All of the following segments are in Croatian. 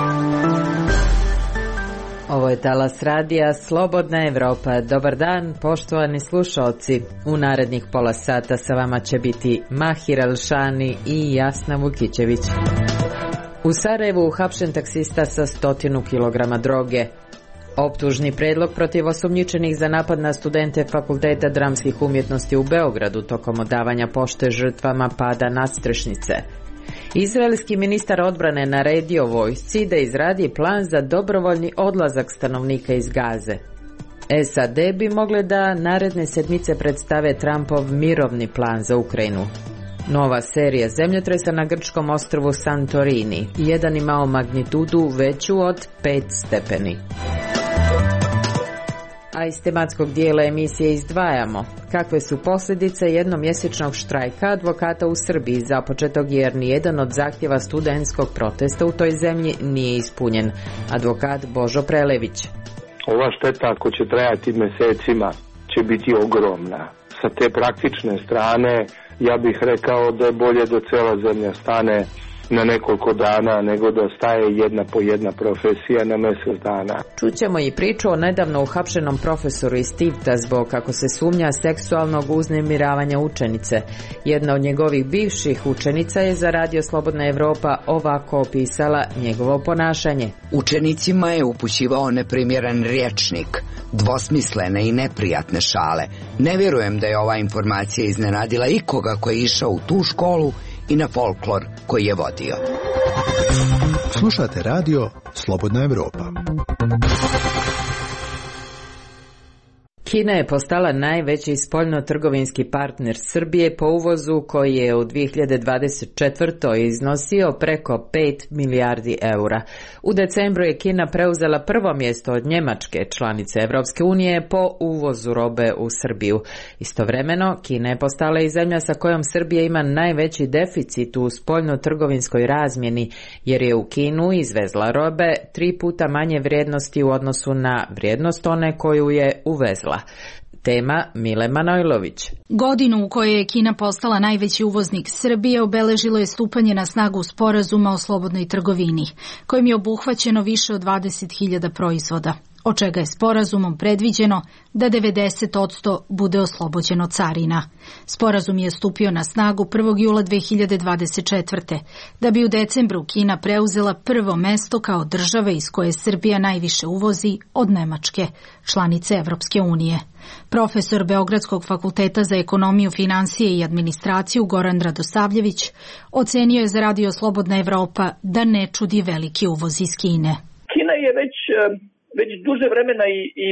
Ovo je talas radija Slobodna Evropa. Dobar dan, poštovani slušalci. U narednih pola sata sa vama će biti Mahir Elšani i Jasna Vukićević. U Sarajevu uhapšen taksista sa 100 kilograma droge. Optužni predlog protiv osumnjičenih za napad na studente Fakulteta dramskih umjetnosti u Beogradu tokom odavanja pošte žrtvama pada nadstrešnice. Izraelski ministar odbrane naredio vojsci da izradi plan za dobrovoljni odlazak stanovnika iz Gaze. SAD bi mogle da naredne sedmice predstave Trumpov mirovni plan za Ukrajinu. Nova serija zemljotresa na grčkom ostrvu Santorini. Jedan imao magnitudu veću od 5 stepeni. A iz tematskog dijela emisije izdvajamo kakve su posljedice jednomjesečnog štrajka advokata u Srbiji započetog jer nijedan od zahtjeva studentskog protesta u toj zemlji nije ispunjen. Advokat Božo Prelević. Ova šteta, ako će trajati mjesecima, će biti ogromna. Sa te praktične strane ja bih rekao da je bolje da cijela zemlja stane na nekoliko dana nego da staje jedna po jedna profesija na mjesec dana. Čućemo i priču o nedavno uhapšenom profesoru iz Tivta zbog, kako se sumnja, seksualnog uznemiravanja učenice. Jedna od njegovih bivših učenica je za Radio Slobodna Evropa ovako opisala njegovo ponašanje. Učenicima je upućivao neprimjeren rječnik, dvosmislene i neprijatne šale. Ne vjerujem da je ova informacija iznenadila ikoga koji je išao u tu školu i na folklor koji je vodio. Slušate radio Slobodna Evropa. Kina je postala najveći spoljno-trgovinski partner Srbije po uvozu koji je u 2024. iznosio preko 5 milijardi eura. U decembru je Kina preuzela prvo mjesto od Njemačke, članice Evropske unije, po uvozu robe u Srbiju. Istovremeno, Kina je postala i zemlja sa kojom Srbija ima najveći deficit u spoljno-trgovinskoj razmjeni, jer je u Kinu izvezla robe 3 puta manje vrijednosti u odnosu na vrijednost one koju je uvezla. Tema Mile Manojlović. Godinu u kojoj je Kina postala najveći uvoznik Srbije obeležilo je stupanje na snagu sporazuma o slobodnoj trgovini, kojim je obuhvaćeno više od 20.000 proizvoda, od čega je sporazumom predviđeno da 90% bude oslobođeno carina. Sporazum je stupio na snagu 1. jula 2024. da bi u decembru Kina preuzela prvo mesto kao države iz koje Srbija najviše uvozi od Nemačke, članice Evropske unije. Profesor Beogradskog fakulteta za ekonomiju, finansije i administraciju Goran Radosavljević ocenio je za Radio Slobodna Evropa da ne čudi veliki uvoz iz Kine. Kina je već duže vremena i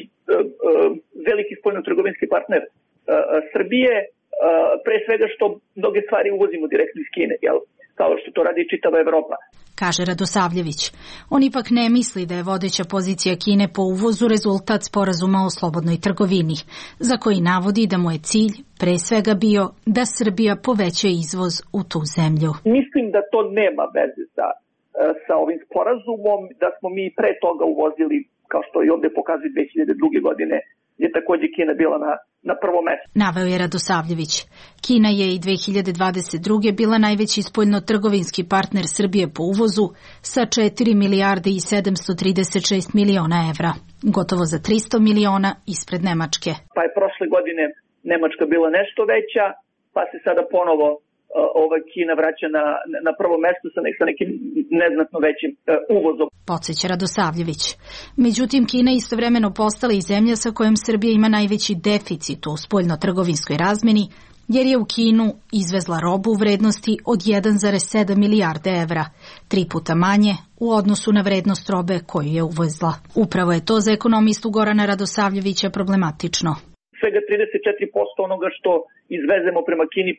veliki spoljno-trgovinski partner Srbije, pre svega što mnoge stvari uvozimo direktno iz Kine, kao što to radi čitava Evropa. Kaže Radosavljević. On ipak ne misli da je vodeća pozicija Kine po uvozu rezultat sporazuma o slobodnoj trgovini, za koji navodi da mu je cilj pre svega bio da Srbija poveća izvoz u tu zemlju. Mislim da to nema veze sa ovim sporazumom, da smo mi pre toga uvozili, kao što i ovdje pokazuje 2002. godine, je također Kina bila na prvo mesto. Naveo je Radosavljević. Kina je i 2022. bila najveći spoljno-trgovinski partner Srbije po uvozu sa 4 milijarde i 736 miliona evra, gotovo za 300 miliona ispred Nemačke. Pa je prošle godine Nemačka bila nešto veća, pa se sada ponovo Kina vraća na prvo mesto sa nekim neznatno većim uvozom. Podsjeća Radosavljević. Međutim, Kina je istovremeno postala i zemlja sa kojom Srbija ima najveći deficit u spoljno-trgovinskoj razmjeni, jer je u Kinu izvezla robu u vrednosti od 1,7 milijarde evra, 3 puta manje u odnosu na vrednost robe koju je uvezla. Upravo je to za ekonomistu Gorana Radosavljevića problematično. Svega 34% onoga što izvezemo prema Kini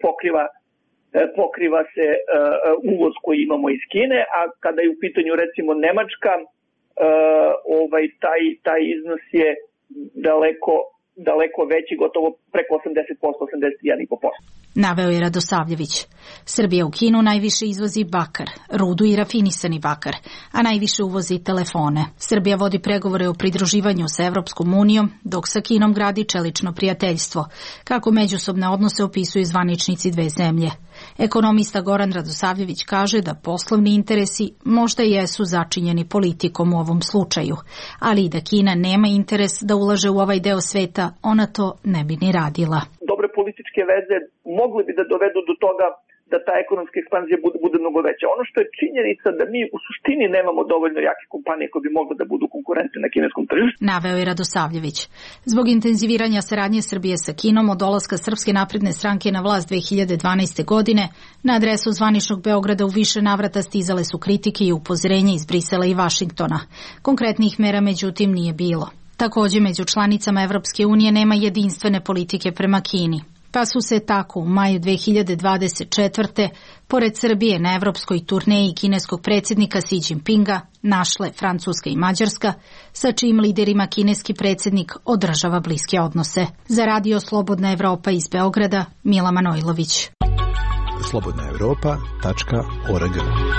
pokriva se uvoz koji imamo iz Kine, a kada je u pitanju recimo Nemačka, taj iznos je daleko veći, gotovo preko 80%, 81,5%. Naveo je Radosavljević. Srbija u Kinu najviše izvozi bakar, rudu i rafinisani bakar, a najviše uvozi telefone. Srbija vodi pregovore o pridruživanju sa Evropskom unijom, dok sa Kinom gradi čelično prijateljstvo, kako međusobne odnose opisuju zvaničnici dve zemlje. Ekonomista Goran Radosavljević kaže da poslovni interesi možda jesu začinjeni politikom u ovom slučaju, ali i da Kina nema interes da ulaže u ovaj deo sveta, ona to ne bi ni radila. Dobre političke veze mogle bi da dovedu do toga da ta ekonomska ekspanzija bude mnogo veća. Ono što je činjenica da mi u suštini nemamo dovoljno jake kompanije koje bi mogle da budu konkurentne na kineskom tržištu. Naveo je Radosavljević. Zbog intenziviranja saradnje Srbije sa Kinom od dolaska Srpske napredne stranke na vlast 2012. godine, na adresu zvaničnog Beograda u više navrata stizale su kritike i upozorenja iz Brisela i Vašingtona. Konkretnih mera međutim nije bilo. Također među članicama Evropske unije nema jedinstvene politike prema Kini. Pa su se tako u maju 2024. pored Srbije na evropskoj turneji kineskog predsjednika Xi Jinpinga našle Francuska i Mađarska, sa čijim liderima kineski predsjednik održava bliske odnose. Za Radio Slobodna Evropa iz Beograda, Mila Manojlović. slobodnaevropa.org.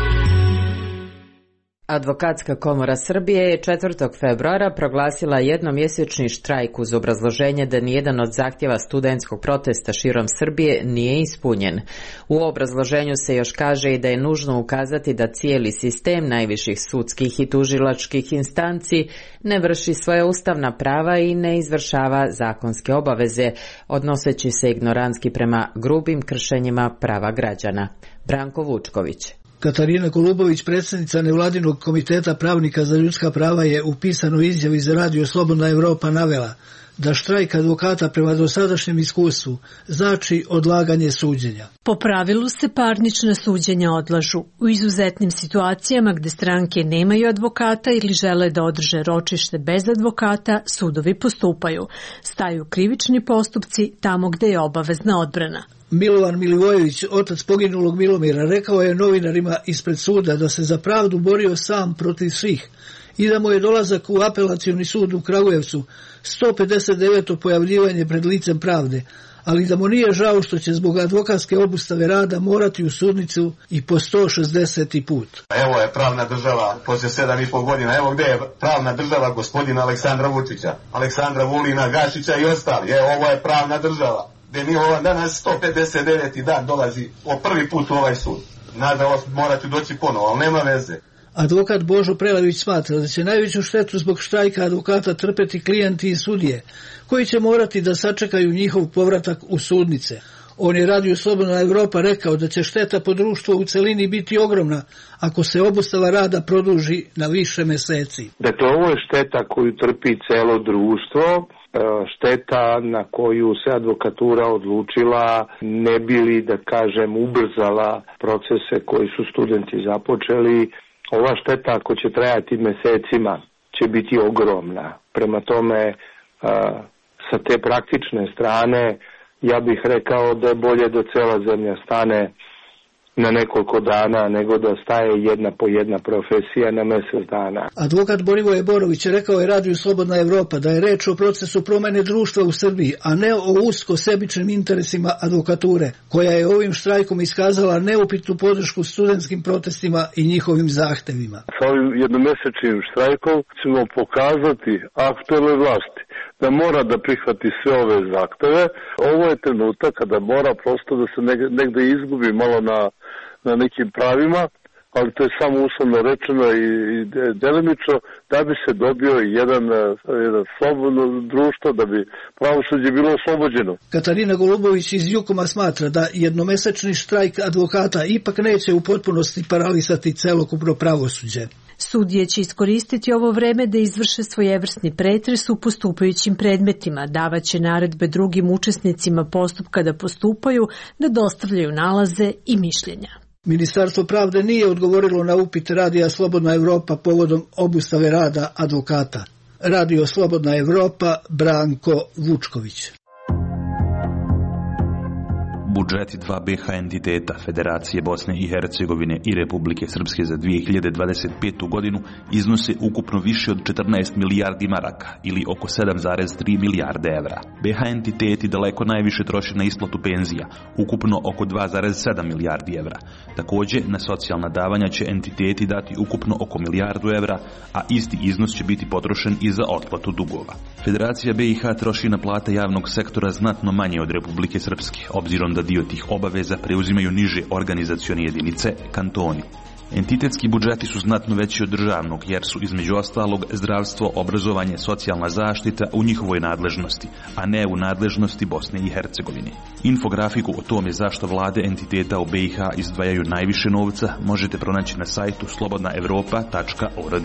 Advokatska komora Srbije je 4. februara proglasila jednomjesečni štrajk uz obrazloženje da nijedan od zahtjeva studentskog protesta širom Srbije nije ispunjen. U obrazloženju se još kaže i da je nužno ukazati da cijeli sistem najviših sudskih i tužilačkih instanci ne vrši svoja ustavna prava i ne izvršava zakonske obaveze, odnoseći se ignorantski prema grubim kršenjima prava građana. Branko Vučković. Katarina Golubović, predsjednica nevladinog komiteta pravnika za ljudska prava, je u pisanoj izjavi za Radio Slobodna Evropa navela da štrajk advokata prema dosadašnjem iskustvu znači odlaganje suđenja. Po pravilu se parnična suđenja odlažu. U izuzetnim situacijama gdje stranke nemaju advokata ili žele da održe ročište bez advokata, sudovi postupaju. Staju krivični postupci tamo gdje je obavezna odbrana. Milovan Milivojević, otac poginulog Milomira, rekao je novinarima ispred suda da se za pravdu borio sam protiv svih i da mu je dolazak u apelacioni sud u Kragujevcu 159. pojavljivanje pred licem pravde, ali da mu nije žao što će zbog advokatske obustave rada morati u sudnicu i po 160. put. Evo je pravna država poslije 7,5 godina. Evo gdje je pravna država gospodina Aleksandra Vučića, Aleksandra Vulina, Gašića i ostali. Evo, ovo je pravna država. Gdje mi danas 159. dan dolazi o prvi put u ovaj sud. Nažalost morate doći ponovo, ali nema veze. Advokat Božo Prelević smatra da će najveću štetu zbog štrajka advokata trpeti klijenti i sudije, koji će morati da sačekaju njihov povratak u sudnice. On je Radio Slobodna Evropa rekao da će šteta po društvu u celini biti ogromna ako se obustava rada produži na više meseci. Dakle, ovo je šteta koju trpi celo društvo, šteta na koju se advokatura odlučila ne bi li, da kažem, ubrzala procese koji su studenti započeli. Ova šteta, ako će trajati mesecima, će biti ogromna. Prema tome, sa te praktične strane, ja bih rekao da je bolje da cela zemlja stane na nekoliko dana nego da staje jedna po jedna profesija na mjesec dana. Advokat Borivoje Borović rekao je Radio Slobodna Evropa da je reč o procesu promjene društva u Srbiji, a ne o usko sebičnim interesima advokature, koja je ovim štrajkom iskazala neupitnu podršku studentskim protestima i njihovim zahtevima. Sa ovim jednomjesečnim štrajkom ćemo pokazati aktuelnoj vlasti da mora da prihvati sve ove zahteve. Ovo je trenutak kada mora prosto da se negde izgubi malo na nekim pravima, ali to je samo uslovno rečeno i delimično, da bi se dobio jedan slobodno društvo, da bi pravosuđe bilo oslobođeno. Katarina Golubović iz Jukoma smatra da jednomesečni štrajk advokata ipak neće u potpunosti paralisati celokupno pravosuđe. Sudije će iskoristiti ovo vreme da izvrše svojevrsni pretres u postupajućim predmetima, davaće naredbe drugim učesnicima postupka da postupaju, da dostavljaju nalaze i mišljenja. Ministarstvo pravde nije odgovorilo na upit Radija Slobodna Evropa povodom obustave rada advokata. Radio Slobodna Evropa, Branko Vučković. Budžeti dva BiH entiteta, Federacije Bosne i Hercegovine i Republike Srpske za 2025. godinu iznose ukupno više od 14 milijardi maraka ili oko 7,3 milijarde evra. BiH entiteti daleko najviše troše na isplatu penzija, ukupno oko 2,7 milijardi evra. Također, na socijalna davanja će entiteti dati ukupno oko milijardu evra, a isti iznos će biti potrošen i za otplatu dugova. Federacija BiH troši na plate javnog sektora znatno manje od Republike Srpske, obzirom da onda dio tih obaveza preuzimaju niže organizacione jedinice, kantoni. Entitetski budžeti su znatno veći od državnog, jer su između ostalog zdravstvo, obrazovanje, socijalna zaštita u njihovoj nadležnosti, a ne u nadležnosti Bosne i Hercegovine. Infografiku o tome zašto vlade entiteta u BiH izdvajaju najviše novca možete pronaći na sajtu slobodnaevropa.org.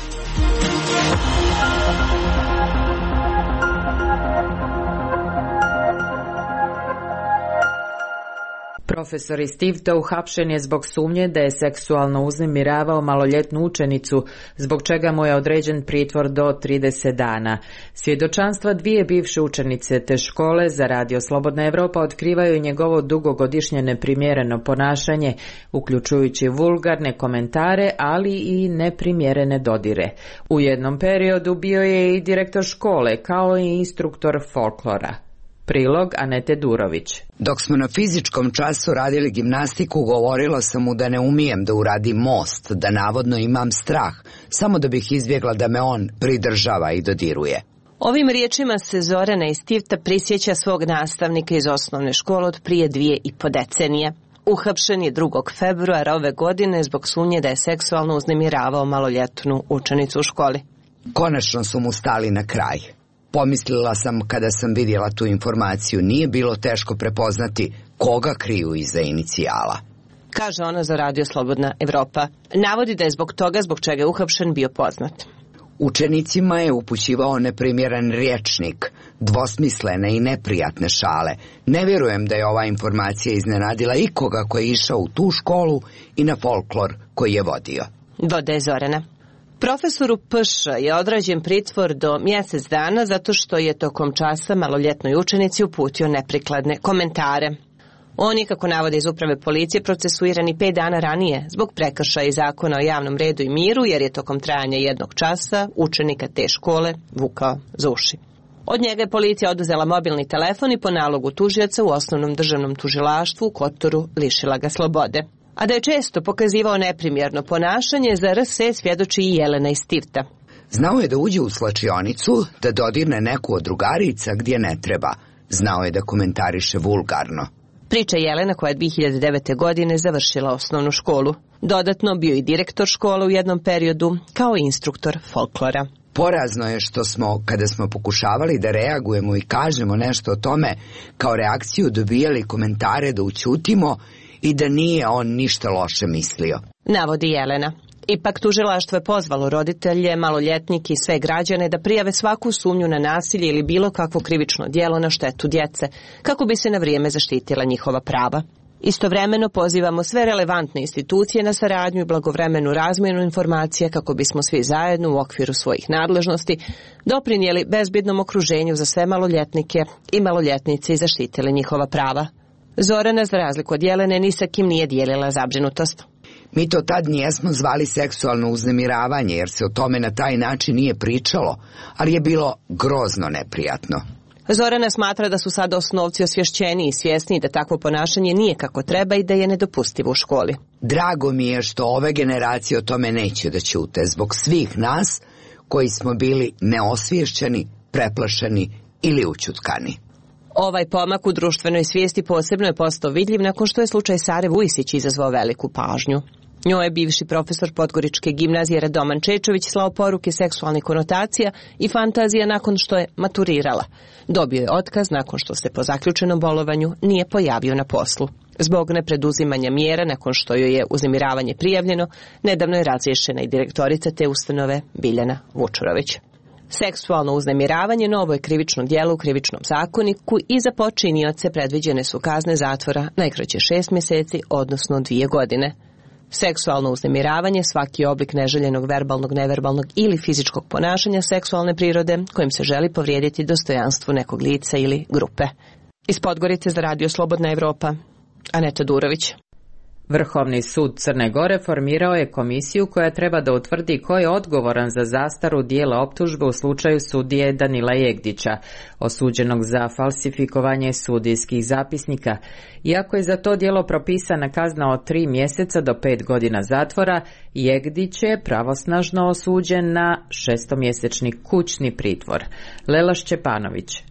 Profesor iz Tivta uhapšen je zbog sumnje da je seksualno uznemiravao maloljetnu učenicu, zbog čega mu je određen pritvor do 30 dana. Svjedočanstva dvije bivše učenice te škole za Radio Slobodna Evropa otkrivaju njegovo dugogodišnje neprimjereno ponašanje, uključujući vulgarne komentare, ali i neprimjerene dodire. U jednom periodu bio je i direktor škole, kao i instruktor folklora. Prilog Anete Durović. Dok smo na fizičkom času radili gimnastiku, govorila sam mu da ne umijem da uradim most, da navodno imam strah, samo da bih izbjegla da me on pridržava i dodiruje. Ovim riječima se Zorana iz Tivta prisjeća svog nastavnika iz osnovne škole od prije 2,5 decenije. Uhapšen je 2. februara ove godine zbog sumnje da je seksualno uznemiravao maloljetnu učenicu u školi. Konačno su mu stali na kraj. Pomislila sam kada sam vidjela tu informaciju, nije bilo teško prepoznati koga kriju iza inicijala. Kaže ona za Radio Slobodna Evropa. Navodi da je zbog toga zbog čega je uhapšen bio poznat. Učenicima je upućivao neprimjeren rječnik, dvosmislene i neprijatne šale. Ne vjerujem da je ova informacija iznenadila ikoga koji je išao u tu školu i na folklor koji je vodio. Dodaje Zorana. Profesoru P.Š. je određen pritvor do mjesec dana zato što je tokom časa maloljetnoj učenici uputio neprikladne komentare. On je, kako navode iz uprave policije, procesuiran i 5 dana ranije zbog prekršaja Zakona o javnom redu i miru, jer je tokom trajanja jednog časa učenika te škole vukao za uši. Od njega je policija oduzela mobilni telefon i po nalogu tužioca u osnovnom državnom tužilaštvu u Kotoru lišila ga slobode. A da je često pokazivao neprimjerno ponašanje, za RS svjedoči i Jelena iz Tivta. Znao je da uđe u slačionicu, da dodirne neku od drugarica gdje ne treba. Znao je da komentariše vulgarno. Priča Jelena, koja je 2009. godine završila osnovnu školu. Dodatno bio i direktor škole u jednom periodu, kao i instruktor folklora. Porazno je što smo, kada smo pokušavali da reagujemo i kažemo nešto o tome, kao reakciju dobijali komentare da ućutimo i da nije on ništa loše mislio. Navodi Jelena. Ipak tužilaštvo je pozvalo roditelje, maloljetnike i sve građane da prijave svaku sumnju na nasilje ili bilo kakvo krivično djelo na štetu djece, kako bi se na vrijeme zaštitila njihova prava. Istovremeno pozivamo sve relevantne institucije na saradnju i blagovremenu razmjenu informacija kako bismo svi zajedno u okviru svojih nadležnosti doprinijeli bezbjednom okruženju za sve maloljetnike i maloljetnice i zaštitili njihova prava. Zorana, za razliku od Jelene, ni sa kim nije dijelila zabrinutost. Mi to tad nijesmo zvali seksualno uznemiravanje, jer se o tome na taj način nije pričalo, ali je bilo grozno neprijatno. Zorana smatra da su sada osnovci osvješćeni i svjesni da takvo ponašanje nije kako treba i da je nedopustivo u školi. Drago mi je što ove generacije o tome neće da ćute, zbog svih nas koji smo bili neosvješćeni, preplašeni ili ućutkani. Ovaj pomak u društvenoj svijesti posebno je postao vidljiv nakon što je slučaj Sare Vujsić izazvao veliku pažnju. Njoj je bivši profesor Podgoričke gimnazije Radoman Čečović slao poruke seksualnih konotacija i fantazija nakon što je maturirala. Dobio je otkaz nakon što se po zaključenom bolovanju nije pojavio na poslu. Zbog nepreduzimanja mjera nakon što joj je uznemiravanje prijavljeno, nedavno je razriješena i direktorica te ustanove Biljana Vučurović. Seksualno uznemiravanje novo je krivično djelo u krivičnom zakoniku i za počinioce predviđene su kazne zatvora najkraće 6 mjeseci, odnosno 2 godine. Seksualno uznemiravanje, svaki oblik neželjenog verbalnog, neverbalnog ili fizičkog ponašanja seksualne prirode kojim se želi povrijediti dostojanstvo nekog lica ili grupe. Iz Podgorice za Radio Slobodna Evropa, Aneta Durović. Vrhovni sud Crne Gore formirao je komisiju koja treba da utvrdi ko je odgovoran za zastaru dijela optužbe u slučaju sudije Danila Jegdića, osuđenog za falsifikovanje sudijskih zapisnika. Iako je za to djelo propisana kazna od 3 mjeseca do 5 godina zatvora, Jegdić je pravosnažno osuđen na 6-mjesečni kućni pritvor. Lela Šćepanović.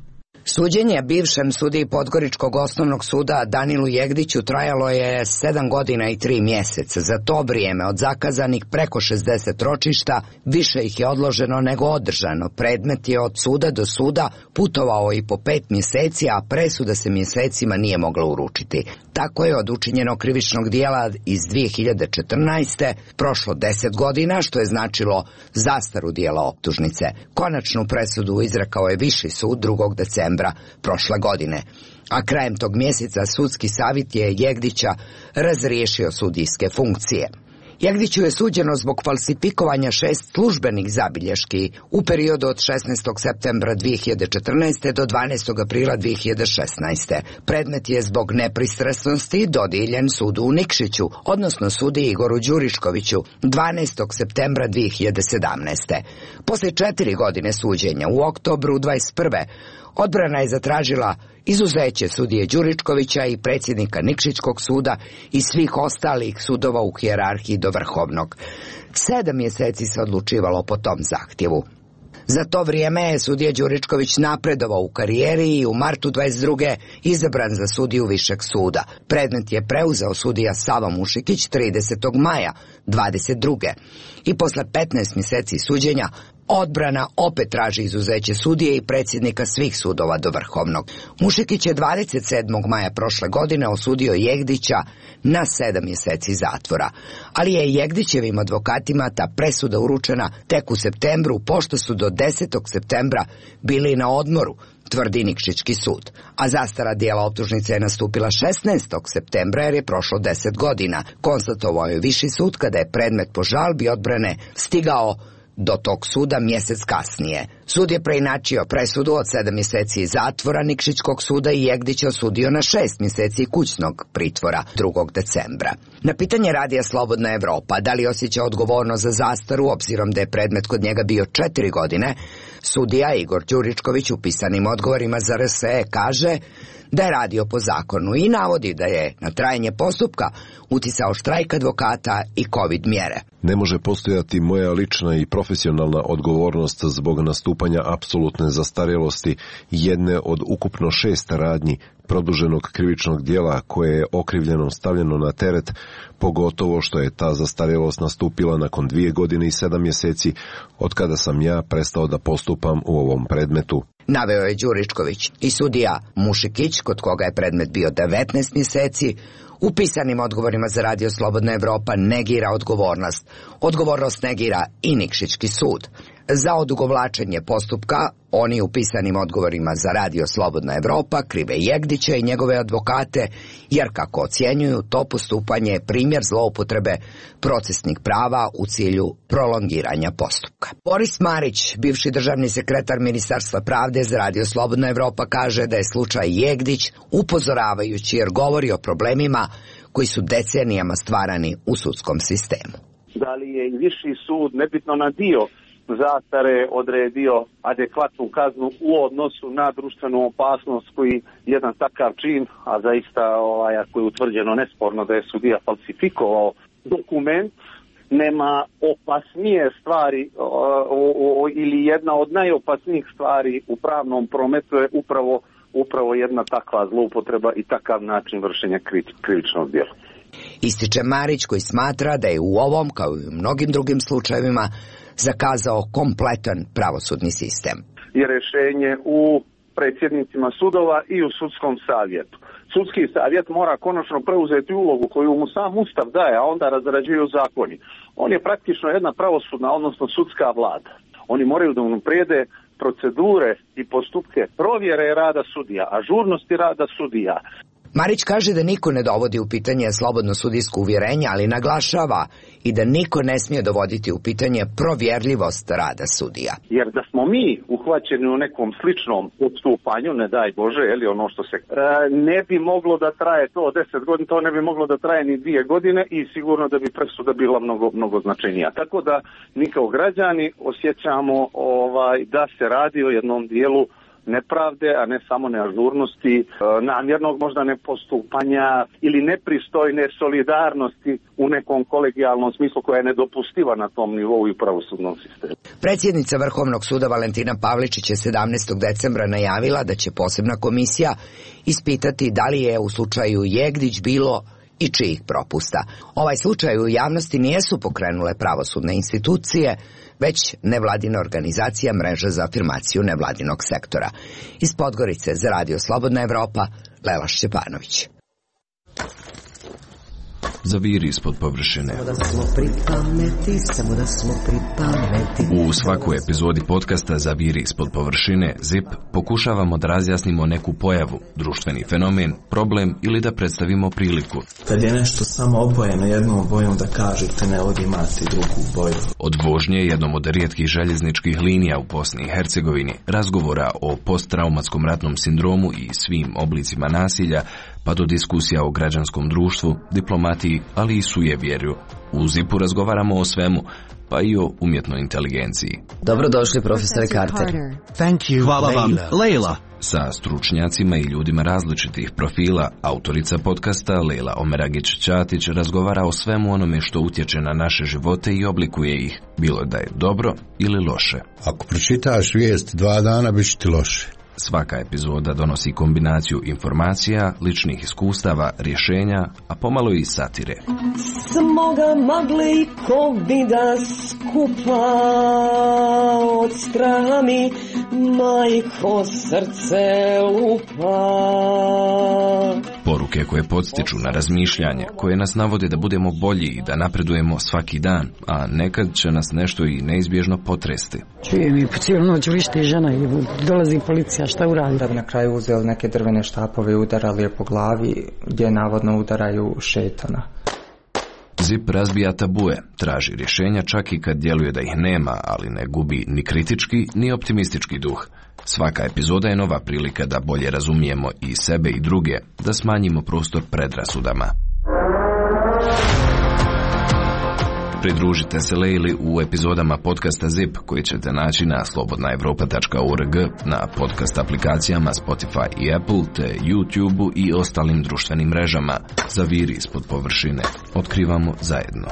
Suđenje bivšem sudiji Podgoričkog osnovnog suda Danilu Jegdiću trajalo je 7 godina i 3 mjeseca. Za to vrijeme od zakazanih preko 60 ročišta više ih je odloženo nego održano. Predmet je od suda do suda putovao i po 5 mjeseci, a presuda se mjesecima nije mogla uručiti. Tako je od učinjenog krivičnog dijela iz 2014. prošlo 10 godina, što je značilo zastaru dijela optužnice. Konačnu presudu izrekao je Viši sud 2. decembra prošle godine, a krajem tog mjeseca sudski savjet je Jegdića razriješio sudijske funkcije. Jegdiću je suđeno zbog falsifikovanja 6 službenih zabilješki u periodu od 16. septembra 2014. do 12. aprila 2016. Predmet je zbog nepristrasnosti dodijeljen sudu u Nikšiću, odnosno sudiji Igoru Đuriškoviću, 12. septembra 2017. Poslije 4 godine suđenja u oktobru 21. odbrana je zatražila izuzeće sudije Đuričkovića i predsjednika Nikšićkog suda i svih ostalih sudova u hijerarhiji do Vrhovnog. 7 mjeseci se odlučivalo po tom zahtjevu. Za to vrijeme je sudija Đuričković napredovao u karijeri i u martu 22. izabran za sudiju Višeg suda. Predmet je preuzeo sudija Sava Mušikić 30. maja 22. I posle 15 mjeseci suđenja odbrana opet traži izuzeće sudije i predsjednika svih sudova do Vrhovnog. Mušikić je 27. maja prošle godine osudio Jegdića na 7 mjeseci zatvora, ali je Jegdićevim advokatima ta presuda uručena tek u septembru, pošto su do 10. septembra bili na odmoru, tvrdi Nikšićki sud. A zastara dijela optužnice je nastupila 16. septembra jer je prošlo 10 godina, konstatovao je Viši sud kada je predmet po žalbi odbrane stigao do tog suda mjesec kasnije. Sud je preinačio presudu od 7 mjeseci zatvora Nikšićkog suda i Jegdića osudio na 6 mjeseci kućnog pritvora 2. decembra. Na pitanje radija Slobodna Evropa da li osjeća odgovornost za zastaru obzirom da je predmet kod njega bio 4 godine, sudija Igor Đuričković u pisanim odgovorima za RSE kaže da je radio po zakonu i navodi da je na trajanje postupka uticao štrajk advokata i COVID mjere. Ne može postojati moja lična i profesionalna odgovornost zbog nastupanja apsolutne zastarjelosti jedne od ukupno 6 radnji produženog krivičnog dijela koje je okrivljenom stavljeno na teret, pogotovo što je ta zastarjelost nastupila nakon 2 godine i 7 mjeseci od kada sam ja prestao da postupam u ovom predmetu. Naveo je Đuričković i sudija Mušikić, kod koga je predmet bio 19 mjeseci, u pisanim odgovorima za radio Slobodna Evropa negira odgovornost. Odgovornost negira i Nikšićki sud. Za odugovlačenje postupka oni u pisanim odgovorima za radio Slobodna Evropa krive Jegdića i njegove advokate, jer kako ocjenjuju to postupanje je primjer zloupotrebe procesnih prava u cilju prolongiranja postupka. Boris Marić, bivši državni sekretar Ministarstva pravde za radio Slobodna Evropa, kaže da je slučaj Jegdić upozoravajući jer govori o problemima koji su decenijama stvarani u sudskom sistemu. Da li je Viši sud nebitno na dio zastare odredio adekvatnu kaznu u odnosu na društvenu opasnost koji jedan takav čin, a zaista ako je utvrđeno nesporno da je sudija falsifikovao dokument, nema opasnije stvari ili jedna od najopasnijih stvari u pravnom prometu je upravo jedna takva zloupotreba i takav način vršenja krivičnog djela. Ističe Marić, koji smatra da je u ovom, kao i u mnogim drugim slučajevima, zakazao kompletan pravosudni sistem. Je rješenje u predsjednicima sudova i u sudskom savjetu. Sudski savjet mora konačno preuzeti ulogu koju mu sam Ustav daje, a onda razrađuju zakoni. On je praktično jedna pravosudna, odnosno sudska vlada. Oni moraju da unaprijede procedure i postupke provjere rada sudija, ažurnosti rada sudija. Marić kaže da niko ne dovodi u pitanje slobodno sudijsko uvjerenje, ali naglašava i da niko ne smije dovoditi u pitanje provjerljivost rada sudija. Jer da smo mi uhvaćeni u nekom sličnom odstupanju, ne daj Bože, ono što se ne bi moglo da traje to 10 godina, to ne bi moglo da traje ni 2 godine i sigurno da bi presuda bila mnogo značajnija. Tako da mi kao građani osjećamo da se radi o jednom dijelu nepravde, a ne samo neažurnosti, namjernog možda nepostupanja ili nepristojne solidarnosti u nekom kolegijalnom smislu koja je nedopustiva na tom nivou i pravosudnom sistemu. Predsjednica Vrhovnog suda Valentina Pavličić je 17. decembra najavila da će posebna komisija ispitati da li je u slučaju Jegdić bilo i čijih propusta. Ovaj slučaj u javnosti nijesu pokrenule pravosudne institucije, već nevladina organizacija Mreža za afirmaciju nevladinog sektora. Iz Podgorice za Radio Slobodna Evropa, Lela Šćepanović. Zaviri ispod površine. U svakoj epizodi podcasta Zaviri ispod površine ZIP pokušavamo da razjasnimo neku pojavu, društveni fenomen, problem ili da predstavimo priliku. Kad je nešto samo obojeno jednom bojom, da kažete ne vodi imati drugu boju. Od vožnje jednom od rijetkih željezničkih linija u Bosni i Hercegovini, razgovora o posttraumatskom ratnom sindromu i svim oblicima nasilja, pa do diskusija o građanskom društvu, diplomatiji, ali i sujevjerju. U ZIP-u razgovaramo o svemu, pa i o umjetnoj inteligenciji. Dobrodošli, profesore Carter. Thank you. Hvala vam, Leila. Sa stručnjacima i ljudima različitih profila, autorica podcasta Leila Omeragić-Ćatić razgovara o svemu onome što utječe na naše živote i oblikuje ih, bilo da je dobro ili loše. Ako pročitaš vijest 2 dana, bit će ti loše. Svaka epizoda donosi kombinaciju informacija, ličnih iskustava, rješenja, a pomalo i satire. Smoga magle ko bi da skupa od straha mi majko srce lupa. Poruke koje podstiču na razmišljanje, koje nas navode da budemo bolji i da napredujemo svaki dan, a nekad će nas nešto i neizbježno potresti. Čujem i po cijelu noć vrišti žena i dolazi policija, šta uradi? Da bi na kraju uzeli neke drvene štapove i udarali je po glavi, gdje navodno udaraju šetana. ZIP razbija tabue, traži rješenja čak i kad djeluje da ih nema, ali ne gubi ni kritički ni optimistički duh. Svaka epizoda je nova prilika da bolje razumijemo i sebe i druge, da smanjimo prostor predrasudama. Pridružite se Leili u epizodama podcasta ZIP koji ćete naći na slobodnaevropa.org, na podcast aplikacijama Spotify i Apple, te YouTube i ostalim društvenim mrežama. Zaviri ispod površine. Otkrivamo zajedno.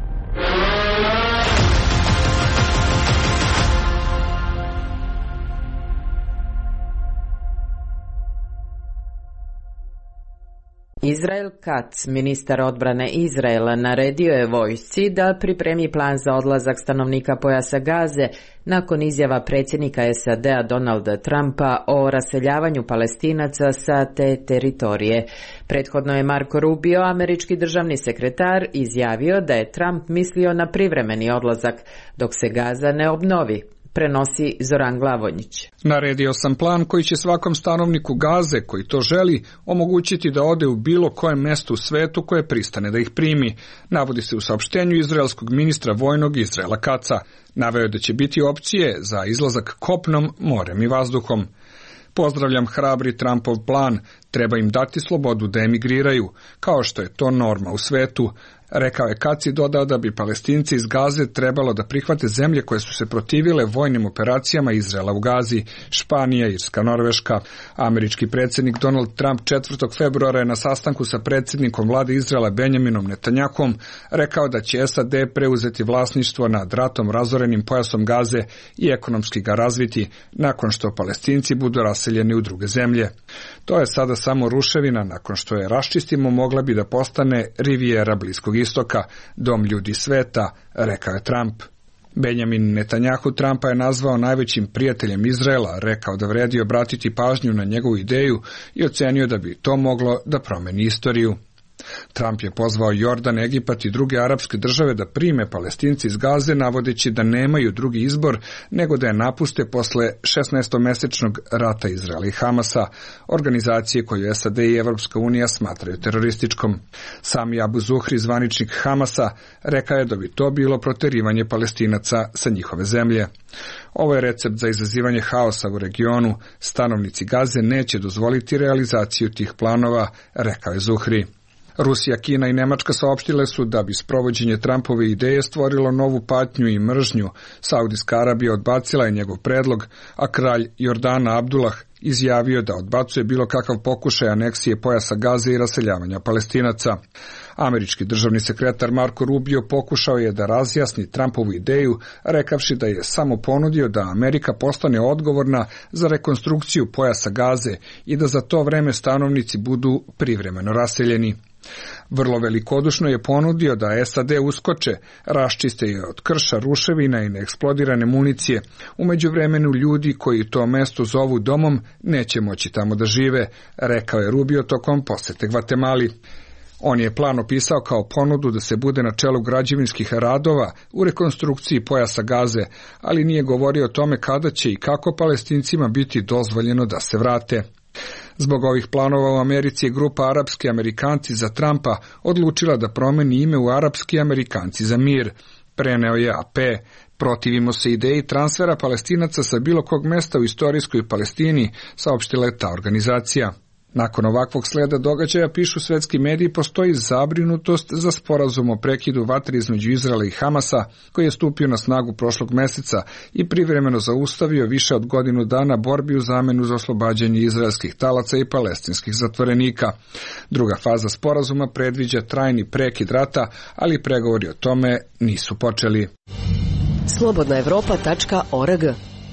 Izrael Katz, ministar odbrane Izraela, naredio je vojsci da pripremi plan za odlazak stanovnika pojasa Gaze nakon izjava predsjednika SAD-a Donalda Trumpa o raseljavanju Palestinaca sa te teritorije. Prethodno je Marco Rubio, američki državni sekretar, izjavio da je Trump mislio na privremeni odlazak dok se Gaza ne obnovi. Prenosi Zoran Glavonjić. Naredio sam plan koji će svakom stanovniku Gaze koji to želi omogućiti da ode u bilo kojem mjestu u svetu koje pristane da ih primi, navodi se u saopštenju izraelskog ministra vojnog Izraela Katza. Naveo da će biti opcije za izlazak kopnom, morem i vazduhom. Pozdravljam hrabri Trumpov plan, treba im dati slobodu da emigriraju, kao što je to norma u svetu. Rekao je Katz i dodao da bi Palestinci iz Gaze trebalo da prihvate zemlje koje su se protivile vojnim operacijama Izraela u Gazi, Španija, Irska, Norveška. Američki predsjednik Donald Trump 4. februara je na sastanku sa predsjednikom vlade Izraela Benjaminom Netanyahom rekao da će SAD preuzeti vlasništvo nad ratom razorenim pojasom Gaze i ekonomski ga razviti nakon što Palestinci budu raseljeni u druge zemlje. To je sada samo ruševina, nakon što je raščistimo mogla bi da postane rivijera Bliskog istoka, dom ljudi sveta, rekao je Trump. Benjamin Netanjahu Trumpa je nazvao najvećim prijateljem Izraela, rekao da vredi obratiti pažnju na njegovu ideju i ocenio da bi to moglo da promeni istoriju. Trump je pozvao Jordan, Egipat i druge arapske države da prime Palestinci iz Gaze, navodeći da nemaju drugi izbor nego da je napuste posle 16-mesečnog rata Izraela i Hamasa, organizacije koju SAD i Evropska unija smatraju terorističkom. Sami Abu Zuhri, zvaničnik Hamasa, rekao je da bi to bilo proterivanje Palestinaca sa njihove zemlje. Ovo je recept za izazivanje haosa u regionu. Stanovnici Gaze neće dozvoliti realizaciju tih planova, rekao je Zuhri. Rusija, Kina i Nemačka saopštile su da bi sprovođenje Trumpove ideje stvorilo novu patnju i mržnju. Saudijska Arabija odbacila je njegov predlog, a kralj Jordana Abdullah izjavio da odbacuje bilo kakav pokušaj aneksije pojasa Gaze i raseljavanja Palestinaca. Američki državni sekretar Marco Rubio pokušao je da razjasni Trumpovu ideju, rekavši da je samo ponudio da Amerika postane odgovorna za rekonstrukciju pojasa Gaze i da za to vreme stanovnici budu privremeno raseljeni. Vrlo velikodušno je ponudio da SAD uskoče, raščiste je od krša, ruševina i neeksplodirane municije. U međuvremenu ljudi koji to mesto zovu domom neće moći tamo da žive, rekao je Rubio tokom posete Gvatemali. On je plan opisao kao ponudu da se bude na čelu građevinskih radova u rekonstrukciji pojasa Gaze, ali nije govorio o tome kada će i kako Palestincima biti dozvoljeno da se vrate. Zbog ovih planova u Americi je grupa Arapski Amerikanci za Trumpa odlučila da promeni ime u Arapski Amerikanci za mir. Preneo je AP. Protivimo se ideji transfera Palestinaca sa bilo kog mesta u istorijskoj Palestini, saopštila je ta organizacija. Nakon ovakvog sleda događaja, pišu svetski mediji, postoji zabrinutost za sporazum o prekidu vatre između Izraela i Hamasa, koji je stupio na snagu prošlog meseca i privremeno zaustavio više od godinu dana borbi u zamenu za oslobađanje izraelskih talaca i palestinskih zatvorenika. Druga faza sporazuma predviđa trajni prekid rata, ali pregovori o tome nisu počeli. Slobodnaevropa.org.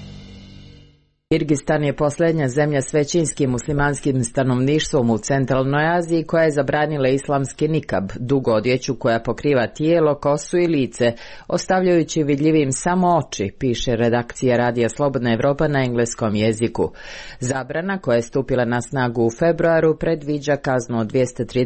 Kirgistan je posljednja zemlja s većinskim muslimanskim stanovništvom u centralnoj Aziji koja je zabranila islamski nikab, dugu odjeću koja pokriva tijelo, kosu i lice, ostavljajući vidljivim samo oči, piše redakcija Radija Slobodna Evropa na engleskom jeziku. Zabrana, koja je stupila na snagu u februaru, predviđa kaznu od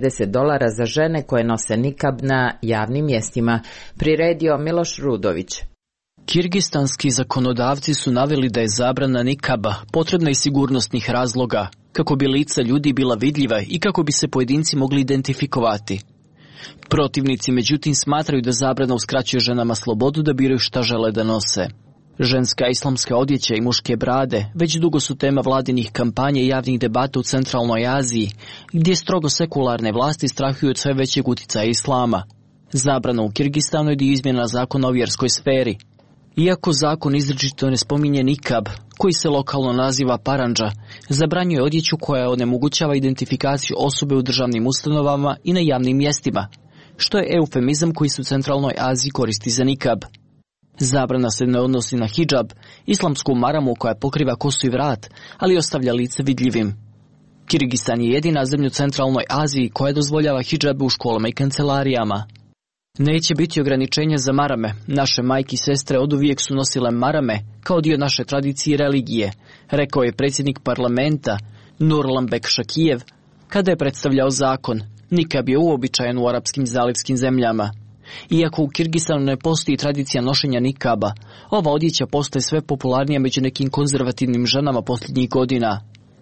$230 za žene koje nose nikab na javnim mjestima, priredio Miloš Rudović. Kirgistanski zakonodavci su naveli da je zabrana nikaba potrebna iz sigurnosnih razloga, kako bi lica ljudi bila vidljiva i kako bi se pojedinci mogli identifikovati. Protivnici međutim smatraju da zabrana uskraćuje ženama slobodu da biraju šta žele da nose. Ženska islamska odjeća i muške brade već dugo su tema vladinih kampanja i javnih debata u centralnoj Aziji, gdje strogo sekularne vlasti strahuju od sve većeg uticaja islama. Zabrana u Kirgistanu je dio izmjena zakona o vjerskoj sferi. Iako zakon izričito ne spominje nikab, koji se lokalno naziva parandža, zabranjuje odjeću koja onemogućava identifikaciju osobe u državnim ustanovama i na javnim mjestima, što je eufemizam koji se u centralnoj Aziji koristi za nikab. Zabrana se ne odnosi na hidžab, islamsku maramu koja pokriva kosu i vrat, ali ostavlja lice vidljivim. Kirgistan je jedina zemlja u centralnoj Aziji koja dozvoljava hidžabe u školama i kancelarijama. Neće biti ograničenja za marame. Naše majke i sestre oduvijek su nosile marame kao dio naše tradicije i religije, rekao je predsjednik parlamenta Nurlanbek Šakijev kada je predstavljao zakon. Nikab je uobičajen u arapskim zalivskim zemljama. Iako u Kirgistanu ne postoji tradicija nošenja nikaba, ova odjeća postaje sve popularnija među nekim konzervativnim ženama posljednjih godina.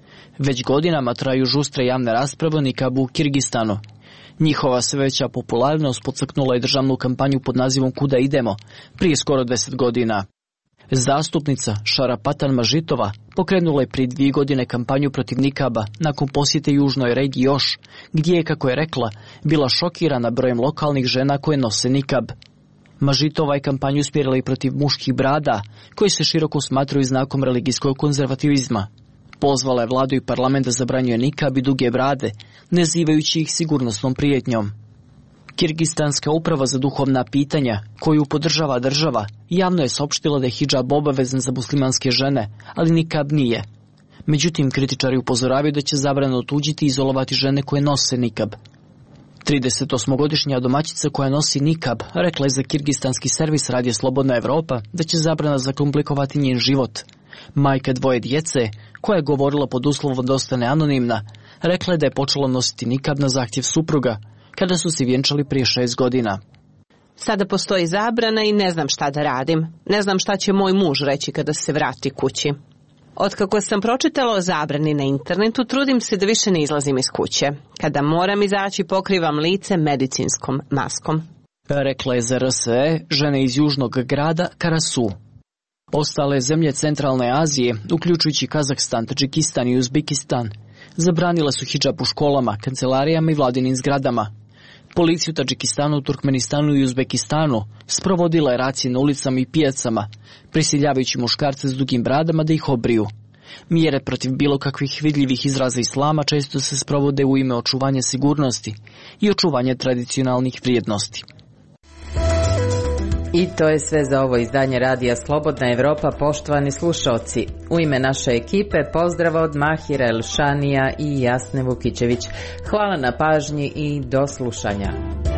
Već godinama traju žustre javne rasprave o nikabu u Kirgistanu. Njihova sve veća popularnost podstaknula je državnu kampanju pod nazivom Kuda idemo, prije skoro 10 godina. Zastupnica Šarapatan Mažitova pokrenula je prije 2 godine kampanju protiv nikaba nakon posjete južnoj regiji Oš, gdje je, kako je rekla, bila šokirana brojem lokalnih žena koje nose nikab. Mažitova je kampanju usmjerila i protiv muških brada, koji se široko smatraju znakom religijskog konzervativizma. Pozvala je vladu i parlament da zabranjuje nikab i duge brade, nazivajući ih sigurnosnom prijetnjom. Kirgistanska uprava za duhovna pitanja, koju podržava država, javno je saopštila da je hidžab obavezan za muslimanske žene, ali nikab nije. Međutim, kritičari upozoravaju da će zabrana otuđiti i izolovati žene koje nose nikab. 38-godišnja domaćica koja nosi nikab rekla je za kirgistanski servis Radija Slobodna Evropa da će zabrana zakomplikovati njen život. Majka 2 djece, koja je govorila pod uslovom da ostane anonimna, rekla je da je počela nositi nikab na zahtjev supruga, kada su se vjenčali prije 6 godina. Sada postoji zabrana i ne znam šta da radim. Ne znam šta će moj muž reći kada se vrati kući. Otkako sam pročitala o zabrani na internetu, trudim se da više ne izlazim iz kuće. Kada moram izaći, pokrivam lice medicinskom maskom. Rekla je za RSE žena iz južnog grada Karasu. Ostale zemlje centralne Azije, uključujući Kazahstan, Tadžikistan i Uzbekistan, zabranile su hidžab u školama, kancelarijama i vladinim zgradama. Policija u Tadžikistanu, Turkmenistanu i Uzbekistanu sprovodila je racije na ulicama i pijacama, prisiljavajući muškarce s dugim bradama da ih obriju. Mjere protiv bilo kakvih vidljivih izraza islama često se sprovode u ime očuvanja sigurnosti i očuvanja tradicionalnih vrijednosti. I to je sve za ovo izdanje radija Slobodna Evropa, poštovani slušalci. U ime naše ekipe pozdrav od Mahira Elšanija i Jasne Vukićević. Hvala na pažnji i do slušanja.